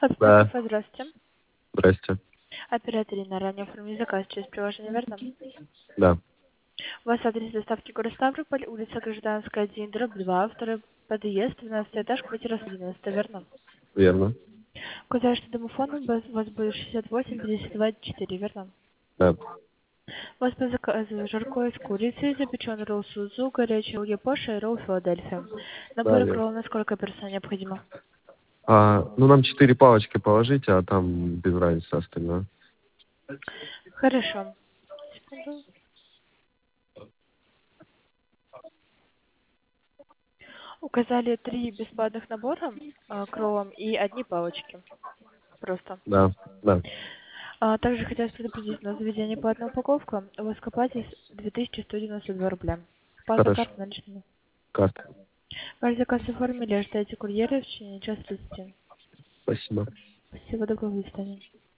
Да, Здравствуйте. здрасте. Оператор Инна, ранее оформили заказ через приложение «Верно». Да, У вас адрес доставки город Ставрополь, улица Гражданская, 1, дробь 2, второй подъезд, 12 этаж, квартира 190, верно? верно. Указали, что домофон у вас будет 68 52 4, верно? Да. У вас по заказу жаркое с курицей, запеченный ролл Сузу, горячий Ульяпоша и ролл Филадельфия. Да, Набор верно. кролл на сколько персон необходимо? Ну, нам 4 палочки положите, а там без разницы остальное. Хорошо. Секунду. Указали 3 бесплатных набора кроллом и одни палочки. Просто. Да, да. Также хотелось предупредить, на заведение платная упаковка. У вас к оплате 2192 рубля. Паза Хорошо. карт наличными. Карта. Ваш заказ оформили, ожидайте курьера в течение часа 30. Спасибо. Спасибо, доброго, до свидания.